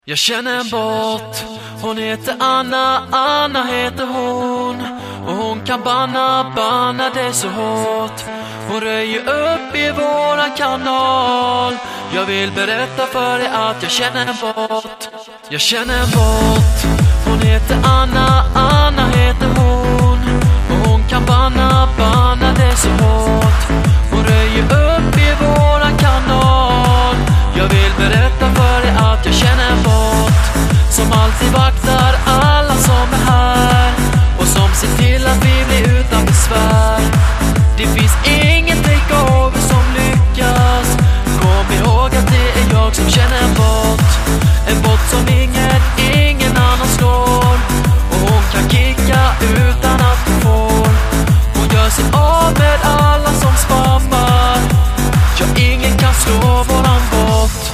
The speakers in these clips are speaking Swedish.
Jag känner en bot, hon heter Anna, Anna heter hon. Och hon kan banna det så hårt. Hon röjer upp i våran kanal. Jag vill berätta för dig att jag känner en bot. Jag känner en bot, hon heter Anna, Anna heter hon. Och hon kan banna det så hårt. Hon röjer upp i våran kanal. Jag vill berätta för dig att jag känner en bot som alltid vaktar alla som är här och som ser till att vi blir utan besvär. Det finns ingen takeover som lyckas. Kom ihåg att det är jag som känner en bot. En bot som ingen annan slår. Och hon kan kicka utan att hon får. Hon gör sig av med alla som spammar. Ja, ingen kan slå våran bot.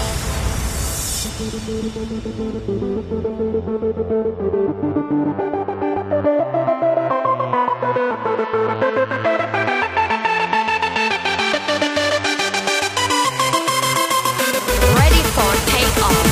Ready for takeoff.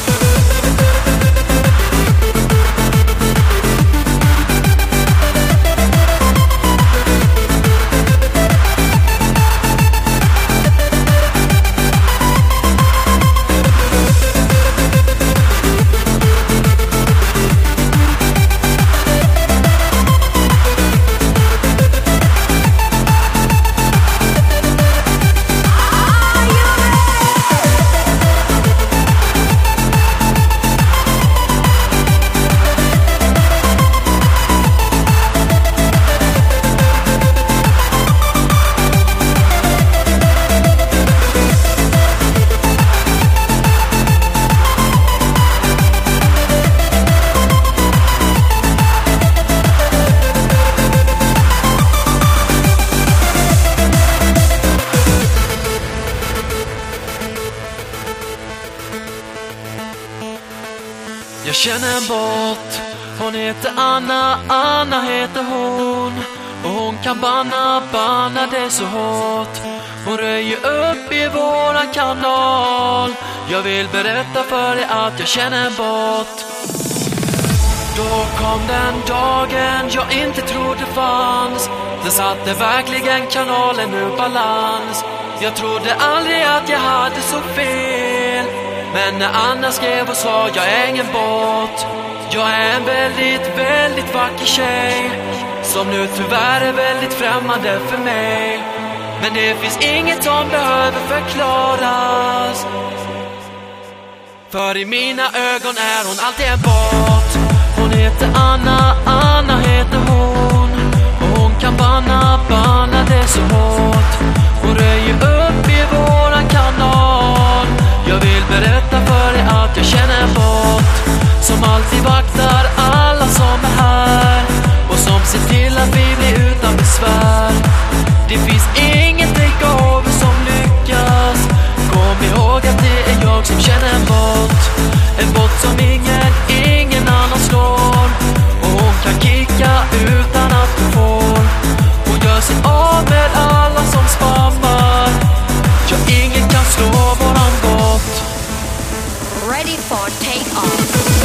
Jag känner en bot, hon heter Anna, Anna heter hon. Och hon kan banna det så hårt. Hon röjer upp i våran kanal. Jag vill berätta för dig att jag känner en bot. Då kom den dagen jag inte trodde fanns. Den satte verkligen kanalen ur balans. Jag trodde aldrig att jag hade så fel. Men när Anna skrev och sa jag är ingen bot. Jag är en väldigt vacker tjej som nu tyvärr är väldigt främmande för mig. Men det finns inget som behöver förklaras. För i mina ögon är hon alltid en bot. Hon heter Anna, Anna heter hon. Och hon kan banna det så hårt. Hon röjer upp i våran kanal. Jag vill berätta för dig att jag känner en bot som alltid vaktar alla som är här och som ser till att vi blir utan besvär. Det finns ingen takeover som lyckas. Kom ihåg att det är jag som känner en bot. En bot som ingen annan slår. Och hon kan kicka utan att hon får. Hon gör sig av med alla som spammar. Ja, ingen kan slå våran bot. Ready for takeoff.